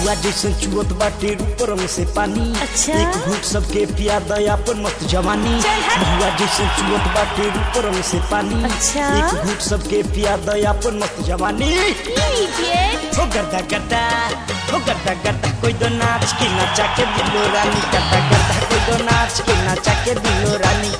महुआ जैसे चुअत बाटे ऊपर से पानी। अच्छा? एक घूट सबके पिया दया पर मत जवानी। महुआ जैसे चुअत बाटे ऊपर से पानी। अच्छा? एक घूट सबके पिया दया पर मत जवानी। हो गड्ढा गड्ढा, हो गड्ढा गड्ढा कोई दो नाच के नचा के दिलो रानी। गड्ढा गड्ढा कोई दो नाच के नचा के दिलो रानी।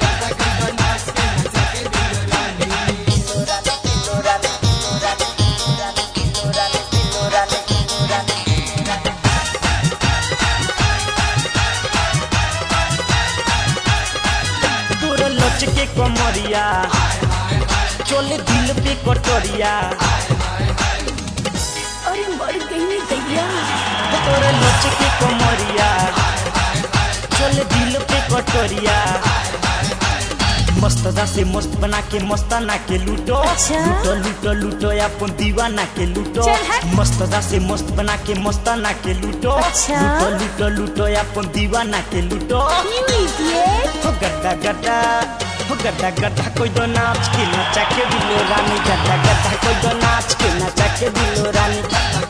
के कमरिया चोले दिल पे कटोरिया। अरे मर गई दैया। तोरे लच के कमरिया चोले दिल पे कटोरिया। मस्तदा से मस्त बना के मस्ताना के लूटो। अच्छा? लूटो लूटो लूटो अपन दीवाना के लूटो। मस्तदा से मस्त बना के मस्ताना के लूटो। अच्छा? लूटो लूटो लूटो अपन दीवाना के लूटो। हो गड्ढा गड्ढा, हो गड्ढा गड्ढा कोई दो नाच के नचा के दिलो रानी। गड्ढा गड्ढा कोई दो नाच के नचा के दिलो रानी।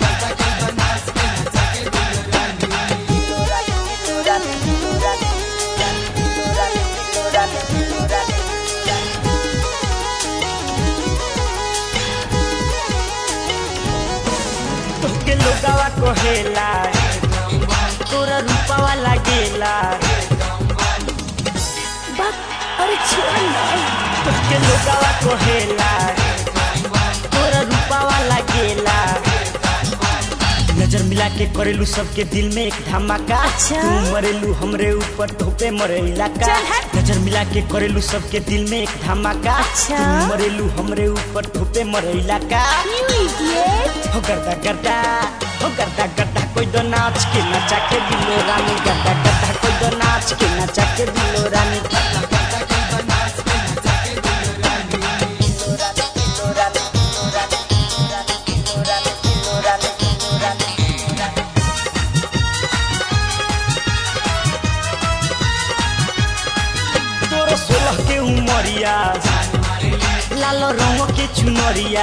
तोके लोगावा कहेला तोरा रूपावा लागेला। अरे छोड़ ना। तोके लोगावा कहेला तोरा रूपावा लागेला। नजर मिला के करेलू सबके दिल में एक धमाका। अच्छा? तू मरेलू हमरे ऊपर तोपे मरे इलाका। नजर मिला के करेलू सबके दिल में एक धमाका। अच्छा? तू मरेलू हमरे ऊपर तोपे मरे इलाका। हो गड्ढा गड्ढा, हो गड्ढा गड्ढा कोई दो नाच के नचा के दिलो रानी। गड्ढा गड्ढा कोई दो नाच के नचा के दिलो रानी। तोरो 16 के उमरिया लाल रंग के चुनरिया।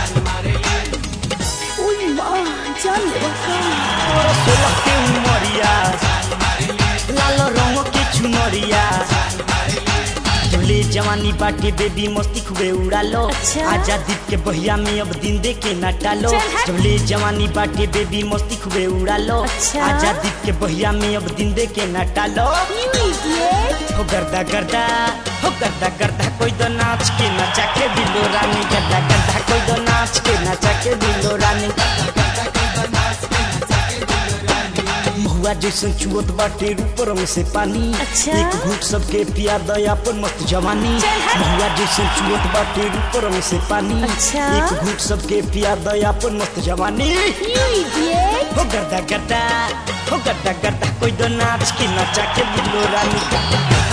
तोरो 16 के उमरिया लाल रंग के चुनरिया। जबले जवानी बाटे बेबी मस्ती खूबे उड़ा लो। अच्छा? आजा दीप के बहिया में अब दिन दे के न टालो। जबले जवानी बाटे बेबी मस्ती खूबे उड़ा लो। अच्छा? आजा दीप के बहिया में अब दिन दे के न टालो। हो गड्ढा गड्ढा, हो गड्ढा गड्ढा कोई दो नाच के नचा के दिलो रानी। गड्ढा गड्ढा कोई दो नाच के नचा के दिलो रानी। महुआ जैसे चुअत बाटे ऊपर से पानी। अच्छा? एक घूट सबके पिया दया पर मत जवानी। महुआ जैसे चुअत बाटे ऊपर से पानी। अच्छा? एक घूट सबके पिया दया पर मत जवानी। हो गड्ढा गड्ढा, हो गड्ढा गड्ढा कोई दो नाच के नचा के दिलो रानी।